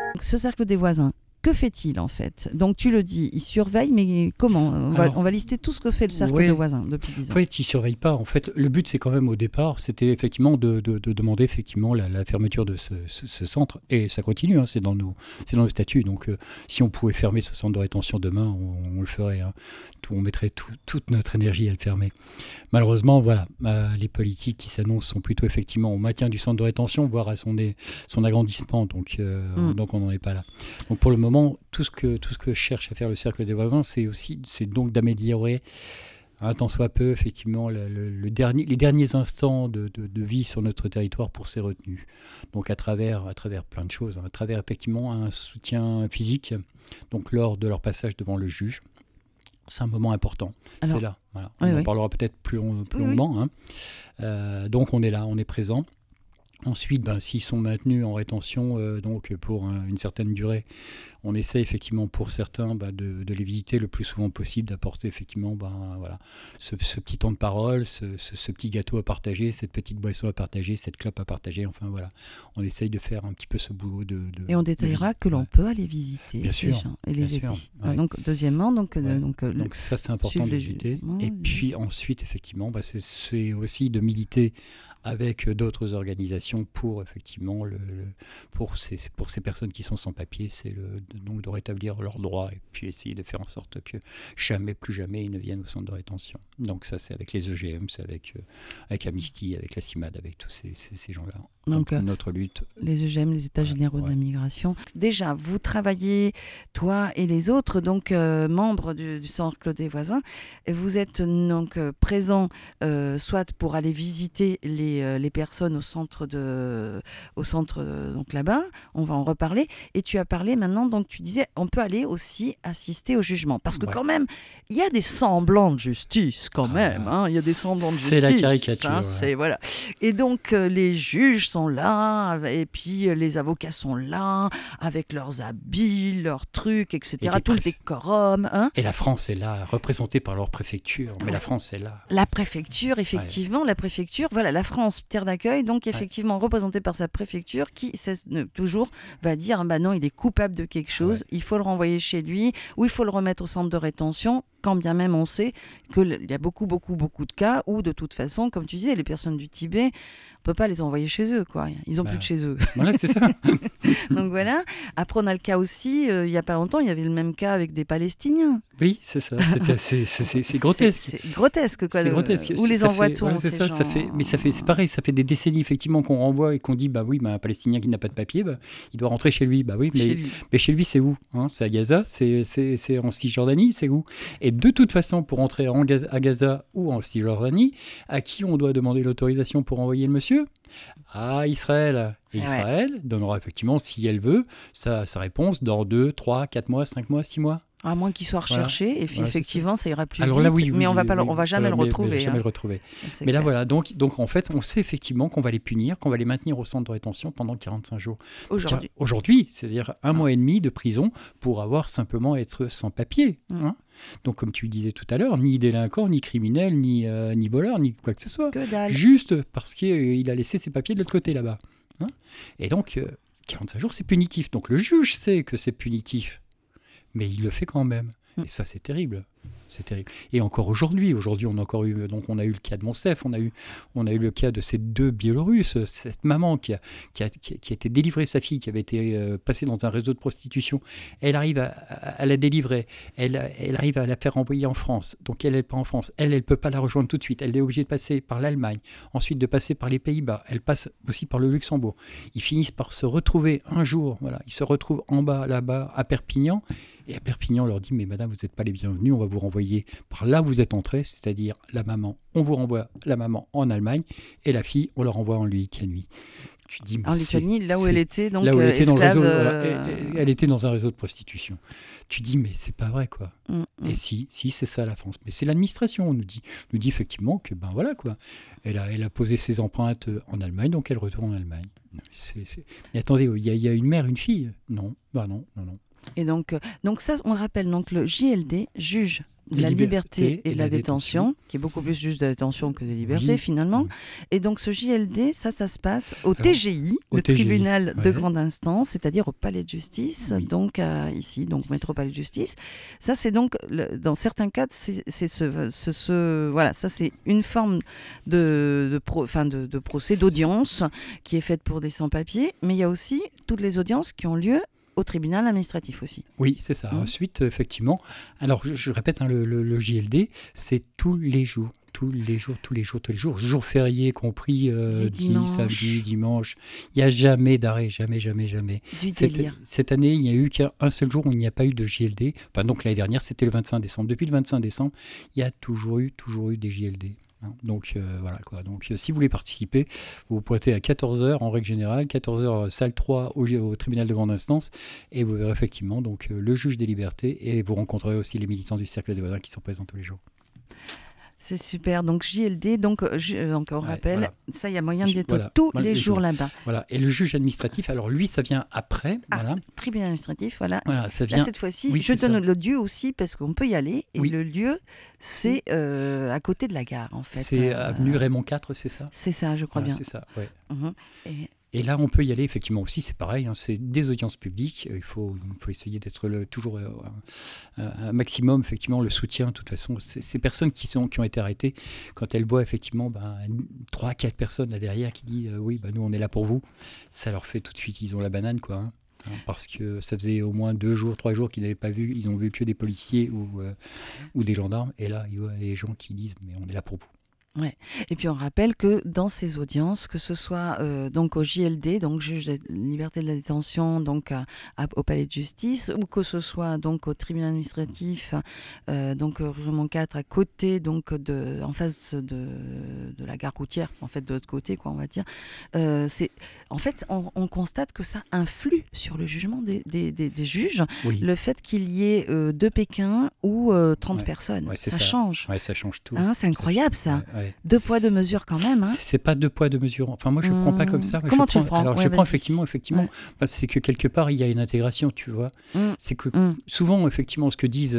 Ce cercle des voisins, que fait-il en fait? Donc tu le dis, il surveille, mais comment? On va lister tout ce que fait le cercle des voisins depuis 10 ans. En fait, il ne surveille pas. En fait, le but, c'est quand même au départ, c'était effectivement de demander effectivement la fermeture de ce centre. Et ça continue, hein, c'est dans nos statuts. Donc, si on pouvait fermer ce centre de rétention demain, on le ferait. Hein. On mettrait toute notre énergie à le fermer. Malheureusement, voilà, les politiques qui s'annoncent sont plutôt effectivement au maintien du centre de rétention, voire à son agrandissement. Donc on n'en est pas là. Donc, pour le moment, tout ce que cherche à faire le cercle des voisins, c'est donc d'améliorer un tant soit peu effectivement les derniers instants de vie sur notre territoire pour ces retenus. Donc à travers plein de choses, hein, à travers effectivement un soutien physique, donc lors de leur passage devant le juge. C'est un moment important. Alors, c'est là. Voilà. On en parlera peut-être plus longuement. Hein. Donc on est là, on est présent. Ensuite, s'ils sont maintenus en rétention donc pour une certaine durée, on essaie effectivement pour certains de les visiter le plus souvent possible, d'apporter effectivement voilà, ce petit temps de parole, ce petit gâteau à partager, cette petite boisson à partager, cette clope à partager. Enfin voilà, on essaye de faire un petit peu ce boulot et on détaillera que l'on peut aller visiter bien sûr, gens et les aider. Ouais. Donc deuxièmement, donc ça c'est important de visiter. Et puis ensuite effectivement, c'est aussi de militer avec d'autres organisations pour effectivement pour ces personnes qui sont sans papier, c'est donc de rétablir leurs droits et puis essayer de faire en sorte que plus jamais ils ne viennent au centre de rétention. Donc ça c'est avec les EGM, c'est avec Amnesty, avec la CIMAD, avec tous ces gens-là. Donc notre lutte. Les EGM, les États généraux de la migration. Déjà, vous travaillez, toi et les autres, donc membres du cercle des voisins, et vous êtes donc présents soit pour aller visiter les personnes au centre donc là-bas, on va en reparler. Et tu as parlé maintenant, donc tu disais, on peut aller aussi assister au jugement, parce que quand même, il y a des semblants de justice quand même. Hein, il y a des semblants de justice. C'est la caricature. Hein, voilà. Et donc les juges sont là, et puis les avocats sont là, avec leurs habits, leurs trucs, etc. Tout le décorum. Hein. Et la France est là, représentée par leur préfecture. Mais la France est là. La préfecture, effectivement, la préfecture. Voilà, la France, terre d'accueil, donc effectivement représentée par sa préfecture, qui toujours va dire, non, il est coupable de quelque chose, il faut le renvoyer chez lui, ou il faut le remettre au centre de rétention, quand bien même on sait qu'il y a beaucoup de cas où, de toute façon, comme tu disais, les personnes du Tibet, on ne peut pas les envoyer chez eux, quoi. Ils n'ont plus de chez eux. Voilà, c'est ça. Donc voilà. Après, on a le cas aussi, il n'y a pas longtemps, il y avait le même cas avec des Palestiniens. Oui, c'est ça. C'est grotesque. C'est grotesque, quoi. C'est grotesque. Où les envoie-t-on, c'est ça. C'est pareil, ça fait des décennies, effectivement, qu'on renvoie et qu'on dit, un Palestinien qui n'a pas de papier, il doit rentrer chez lui. Mais chez lui, c'est où, hein? C'est à Gaza, c'est en Cisjordanie, c'est où? Et de toute façon, pour entrer à Gaza ou en Cisjordanie, à qui on doit demander l'autorisation pour envoyer le monsieur? À Israël. Et Israël donnera effectivement, si elle veut, sa réponse dans 2, 3, 4 mois, 5 mois, 6 mois. À moins qu'il soit recherché, et puis effectivement, ça ira plus alors vite. Là, oui, mais on va jamais le retrouver. Jamais le retrouver. Mais là, voilà. Donc, en fait, on sait effectivement qu'on va les punir, qu'on va les maintenir au centre de rétention pendant 45 jours. Aujourd'hui, c'est-à-dire 1 mois et demi de prison pour avoir simplement être sans papier. Hein. Donc, comme tu disais tout à l'heure, ni délinquant, ni criminel, ni voleur, ni quoi que ce soit. Que dalle. Juste parce qu'il a laissé ses papiers de l'autre côté là-bas. Hein. Et donc, 45 jours, c'est punitif. Donc, le juge sait que c'est punitif. Mais il le fait quand même. Et ça, c'est terrible. C'est terrible. Et encore aujourd'hui, on a eu le cas de Monsef, on a eu le cas de ces 2 Biélorusses, cette maman qui a été délivrée sa fille, qui avait été passée dans un réseau de prostitution. Elle arrive à la délivrer, elle arrive à la faire envoyer en France. Donc elle n'est pas en France, elle ne peut pas la rejoindre tout de suite. Elle est obligée de passer par l'Allemagne, ensuite de passer par les Pays-Bas. Elle passe aussi par le Luxembourg. Ils finissent par se retrouver un jour. Voilà, ils se retrouvent en bas, là-bas, à Perpignan. Et à Perpignan, on leur dit, mais madame, vous n'êtes pas les bienvenus, on va vous renvoyer par là où vous êtes entrés, c'est-à-dire la maman. On vous renvoie la maman en Allemagne et la fille, on la renvoie en Lituanie. Tu dis, en Lituanie, là où elle était, donc là où elle était esclave, dans le réseau, elle était dans un réseau de prostitution. Tu dis, mais c'est pas vrai, quoi. Et si, c'est ça la France. Mais c'est l'administration, on nous dit effectivement que, voilà, quoi. Elle a posé ses empreintes en Allemagne, donc elle retourne en Allemagne. Mais attendez, il y a une mère, une fille? Non, non. Et donc ça, on rappelle, donc le JLD juge de la liberté et de la détention, qui est beaucoup plus juste de la détention que de la liberté finalement. Oui. Et donc ce JLD, ça se passe au TGI, le tribunal de grande instance, c'est-à-dire au palais de justice, donc ici, donc Métro Palais de Justice. Ça c'est donc, dans certains cas, voilà, ça c'est une forme de procès, d'audience qui est faite pour des sans-papiers, mais il y a aussi toutes les audiences qui ont lieu au tribunal administratif aussi. Oui, c'est ça. Ensuite, effectivement, alors je répète, le JLD, c'est tous les jours. Tous les jours, jours fériés compris, samedi, dimanche. Il n'y a jamais d'arrêt, jamais. Du délire. Cette année, il n'y a eu qu'un seul jour où il n'y a pas eu de JLD. Enfin, donc l'année dernière, c'était le 25 décembre. Depuis le 25 décembre, il y a toujours eu des JLD. Donc voilà quoi. Donc si vous voulez participer, vous vous pointez à 14h en règle générale, 14h salle 3 au tribunal de grande instance, et vous verrez effectivement donc le juge des libertés, et vous rencontrerez aussi les militants du cercle des voisins qui sont présents tous les jours. C'est super. Donc JLD, donc on rappelle, ça il y a moyen d'être tous les jours là-bas. Voilà. Et le juge administratif, alors lui, ça vient après. Tribunal administratif, voilà. Ça vient. Là, cette fois-ci, je donne le lieu aussi parce qu'on peut y aller. Et le lieu, c'est à côté de la gare, en fait. C'est avenue Raymond IV, c'est ça ? C'est ça, je crois bien. C'est ça, oui. Et là, on peut y aller, effectivement, aussi, c'est pareil, c'est des audiences publiques. Il faut essayer d'être toujours un maximum, effectivement, le soutien. De toute façon, ces personnes qui ont été arrêtées, quand elles voient, effectivement, 3-4 personnes là derrière qui disent nous, on est là pour vous, ça leur fait tout de suite, ils ont la banane, quoi. Parce que ça faisait au moins 2 jours, 3 jours qu'ils n'avaient pas vu, ils ont vu que des policiers ou des gendarmes. Et là, il y a les gens qui disent, mais on est là pour vous. Ouais. Et puis on rappelle que dans ces audiences, que ce soit donc au JLD, donc juge de liberté de la détention, donc au palais de justice, ou que ce soit donc au tribunal administratif, donc rue Raymond IV, à côté, donc en face de la gare routière, en fait de l'autre côté, quoi, on va dire. En fait, on constate que ça influe sur le jugement des juges, le fait qu'il y ait 2 Pékins ou 30 personnes. Ça change. Ça change tout. C'est incroyable ça. 2 poids 2 mesures quand même. C'est pas 2 poids 2 mesures. Enfin moi je ne prends pas comme ça. Comment tu le prends ? Alors je prends effectivement. C'est que quelque part il y a une intégration, tu vois. C'est que souvent effectivement ce que disent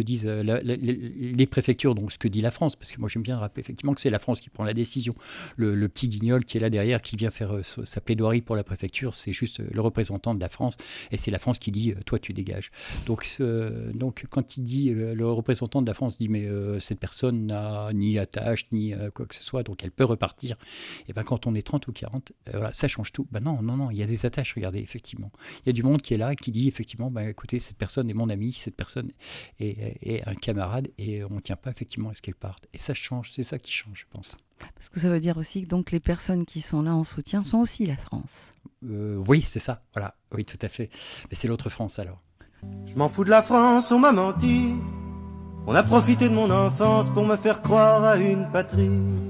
les préfectures, donc ce que dit la France, parce que moi j'aime bien rappeler effectivement que c'est la France qui prend la décision. Le petit guignol qui est là derrière, qui vient faire sa plaidoirie pour la préfecture, c'est juste le représentant de la France, et c'est la France qui dit toi tu dégages. Donc quand il dit le représentant de la France dit mais cette personne n'a ni attache ni quoi que ce soit, donc elle peut repartir. Et quand on est 30 ou 40, ça change tout. Non, il y a des attaches, regardez, effectivement. Il y a du monde qui est là et qui dit, effectivement, écoutez, cette personne est mon ami, cette personne est un camarade, et on ne tient pas, effectivement, à ce qu'elle parte. Et ça change, c'est ça qui change, je pense. Parce que ça veut dire aussi que donc, les personnes qui sont là en soutien sont aussi la France. Oui, c'est ça, voilà. Oui, tout à fait. Mais c'est l'autre France, alors. Je m'en fous de la France, on m'a menti. On a profité de mon enfance pour me faire croire à une patrie.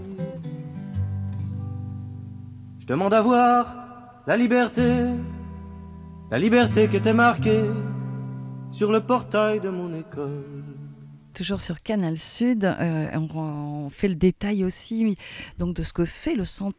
Je demande à voir la liberté qui était marquée sur le portail de mon école. Toujours sur Canal Sud, on fait le détail aussi donc de ce que fait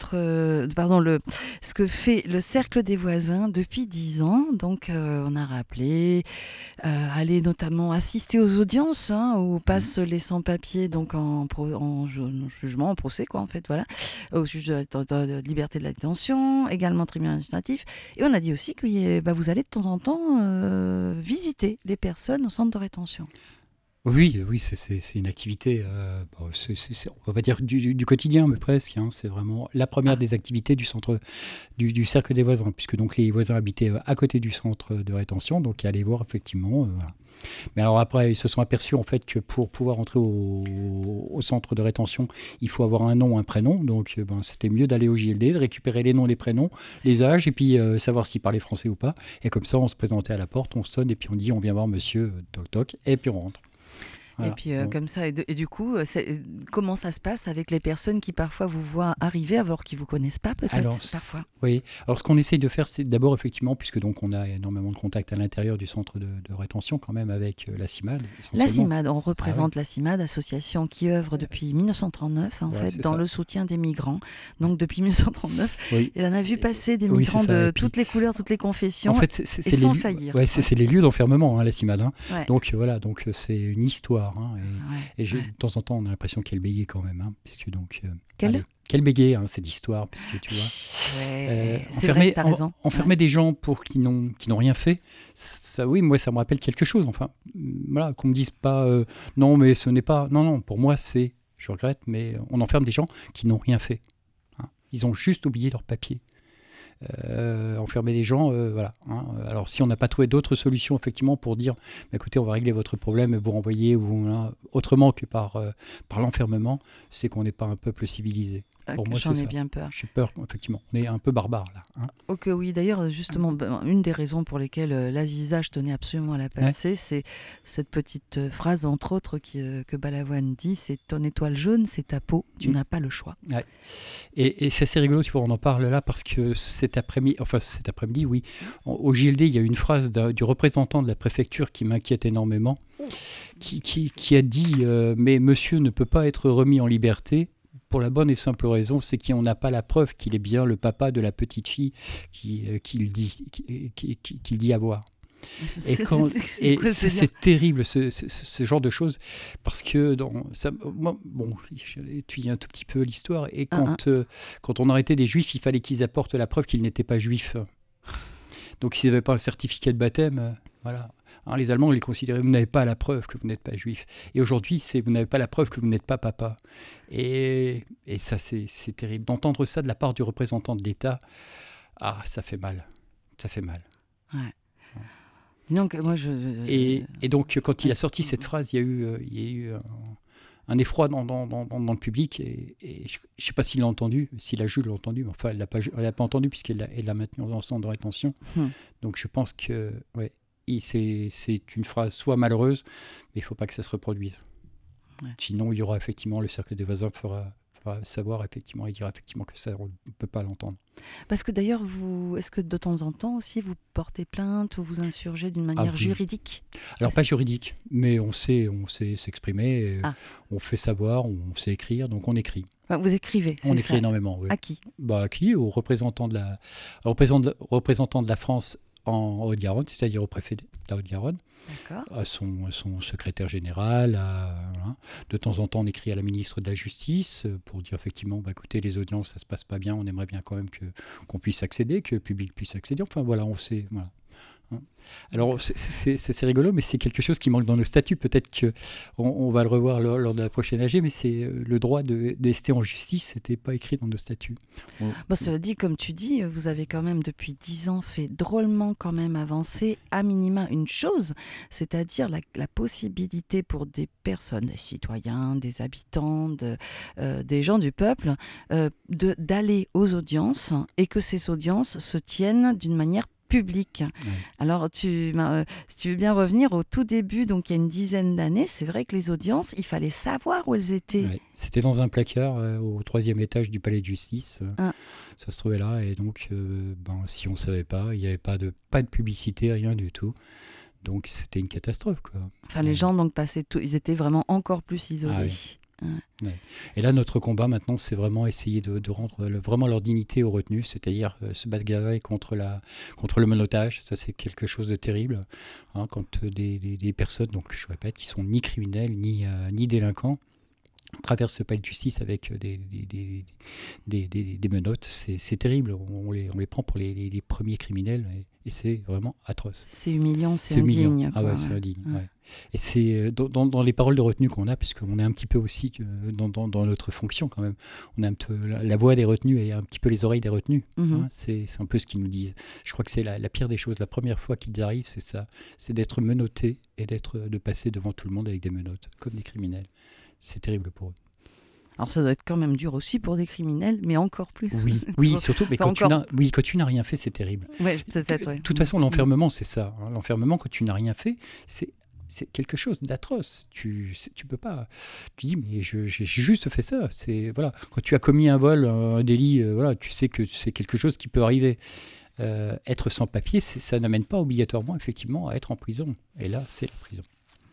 ce que fait le Cercle des voisins depuis 10 ans. Donc on a rappelé aller notamment assister aux audiences où passent les sans-papiers donc en jugement, en procès quoi en fait, voilà, au juge de liberté de la détention, également tribunal administratif. Et on a dit aussi que vous allez de temps en temps visiter les personnes au centre de rétention. Oui, c'est une activité, on va pas dire du quotidien, mais presque. C'est vraiment la première des activités du centre du Cercle des voisins, puisque donc les voisins habitaient à côté du centre de rétention, donc aller voir effectivement. Voilà. Mais alors après, ils se sont aperçus en fait que pour pouvoir entrer au centre de rétention, il faut avoir un nom, un prénom. Donc c'était mieux d'aller au JLD, de récupérer les noms, les prénoms, les âges, et puis savoir s'ils parlaient français ou pas. Et comme ça, on se présentait à la porte, on sonne, et puis on dit on vient voir monsieur, toc toc, et puis on rentre. Voilà. Et puis comme ça, et du coup, comment ça se passe avec les personnes qui parfois vous voient arriver alors qu'ils ne vous connaissent pas peut-être parfois ? Oui, alors ce qu'on essaye de faire, c'est d'abord effectivement, puisque donc on a énormément de contacts à l'intérieur du centre de rétention quand même avec la CIMAD. La CIMAD, on représente la CIMAD, association qui œuvre depuis 1939 dans le soutien des migrants. Donc depuis 1939, il en a vu passer des migrants de toutes les couleurs, toutes les confessions, en fait, et sans faillir. C'est les lieux d'enfermement, la CIMAD. Donc voilà, donc c'est une histoire barbares. Hein, et de temps en temps, on a l'impression qu'elle bégayait quand même. Hein, puisque donc, Quelle bégayait, hein, cette histoire, puisque tu vois. C'est vrai, t'as raison. Enfermer des gens qui n'ont rien fait, ça, oui, moi, ça me rappelle quelque chose. Enfin, voilà, qu'on me dise pas non, mais ce n'est pas. Non, pour moi, c'est. Je regrette, mais on enferme des gens qui n'ont rien fait. Hein. Ils ont juste oublié leur papier. Enfermer les gens, voilà. Hein. Alors, si on n'a pas trouvé d'autres solutions, effectivement, pour dire, écoutez, on va régler votre problème et vous renvoyer autrement que par l'enfermement, c'est qu'on n'est pas un peuple civilisé. Pour moi, j'en ai bien peur. J'ai peur, effectivement. On est un peu barbare, là. Hein. Ok, oui. D'ailleurs, justement, une des raisons pour lesquelles l'Aziza, je tenais absolument à la passer, c'est cette petite phrase, entre autres, que Balavoine dit, c'est « Ton étoile jaune, c'est ta peau, tu n'as pas le choix. Ouais. » Et c'est assez rigolo, tu vois, on en parle là, parce que cet après-midi, oui, au JLD, il y a une phrase du représentant de la préfecture qui m'inquiète énormément, qui a dit « Mais monsieur ne peut pas être remis en liberté ». Pour la bonne et simple raison, c'est qu'on n'a pas la preuve qu'il est bien le papa de la petite fille qu'il dit avoir. Et c'est terrible ce genre de choses, parce que tu étudies un tout petit peu l'histoire, et quand on arrêtait des juifs, il fallait qu'ils apportent la preuve qu'ils n'étaient pas juifs. Donc s'ils n'avaient pas un certificat de baptême, voilà. Hein, les Allemands les considéraient, vous n'avez pas la preuve que vous n'êtes pas juif. Et aujourd'hui, c'est vous n'avez pas la preuve que vous n'êtes pas papa. Et ça, c'est terrible. D'entendre ça de la part du représentant de l'État, ça fait mal. Ça fait mal. Ouais. Donc, moi, et donc, quand il a sorti cette phrase, il y a eu un effroi dans le public. Et je ne sais pas s'il l'a entendu, si la Jules l'a entendu. Enfin, elle ne l'a pas entendu puisqu'elle l'a maintenu en centre de rétention. Donc, je pense que... Ouais, c'est une phrase soit malheureuse, mais il ne faut pas que ça se reproduise. Ouais. Sinon, il y aura effectivement, le cercle des voisins fera savoir effectivement, et dira effectivement que ça, on ne peut pas l'entendre. Parce que d'ailleurs, est-ce que de temps en temps aussi, vous portez plainte ou vous insurgez d'une manière juridique ? Alors, pas juridique, mais on sait s'exprimer, on fait savoir, on sait écrire, donc on écrit. Vous écrivez, c'est ça ? On écrit énormément, oui. À qui ? À qui ? Au représentant de la France en Haute-Garonne, c'est-à-dire au préfet de la Haute-Garonne, à son secrétaire général. De temps en temps, on écrit à la ministre de la Justice pour dire effectivement, écoutez, les audiences, ça ne se passe pas bien, on aimerait bien quand même qu'on puisse accéder, que le public puisse accéder. Enfin voilà, on sait... Voilà. Alors c'est rigolo, mais c'est quelque chose qui manque dans nos statuts. Peut-être qu'on va le revoir lors de la prochaine AG, mais c'est le droit de rester en justice, c'était pas écrit dans nos statuts. Cela dit, comme tu dis, vous avez quand même depuis 10 ans fait drôlement quand même avancer à minima une chose, c'est-à-dire la possibilité pour des personnes, des citoyens, des habitants, des gens du peuple, d'aller aux audiences, et que ces audiences se tiennent d'une manière public. Ouais. Alors, si tu veux bien revenir au tout début, donc il y a une dizaine d'années, c'est vrai que les audiences, il fallait savoir où elles étaient. Ouais. C'était dans un placard au 3e étage du palais de justice. Ça se trouvait là, et donc si on ne savait pas, il n'y avait pas de publicité, rien du tout. Donc c'était une catastrophe, quoi. Enfin, les gens donc passaient tout, ils étaient vraiment encore plus isolés. Ouais. Et là, notre combat maintenant, c'est vraiment essayer de rendre vraiment leur dignité aux retenus, c'est-à-dire se bagarrer contre le menottage. Ça, c'est quelque chose de terrible. Quand des personnes, donc je répète, qui sont ni criminels ni délinquants, traversent ce palais de justice avec des menottes, c'est terrible. On les prend pour les premiers criminels, et c'est vraiment atroce. C'est humiliant, c'est indigne. C'est indigne. Ouais. Et c'est dans les paroles de retenue qu'on a, puisqu'on est un petit peu aussi dans notre fonction quand même, on a un peu la voix des retenus et un petit peu les oreilles des retenus. C'est un peu ce qu'ils nous disent. Je crois que c'est la pire des choses. La première fois qu'ils arrivent, c'est ça, c'est d'être menottés et de passer devant tout le monde avec des menottes, comme des criminels. C'est terrible pour eux. Alors ça doit être quand même dur aussi pour des criminels, mais encore plus. Oui, surtout, mais quand tu n'as rien fait, c'est terrible. Ouais, peut-être. De toute façon, l'enfermement, c'est ça. L'enfermement, quand tu n'as rien fait, c'est quelque chose d'atroce. Tu peux pas. Tu dis, mais j'ai juste fait ça. Voilà. Quand tu as commis un vol, un délit, tu sais que c'est quelque chose qui peut arriver. Être sans papier, ça n'amène pas obligatoirement, effectivement, à être en prison. Et là, c'est la prison.